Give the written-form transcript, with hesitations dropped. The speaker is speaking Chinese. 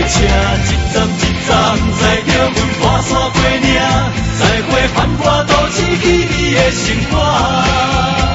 车一站一站载着阮跋山过岭，载过繁华都市起你的生活。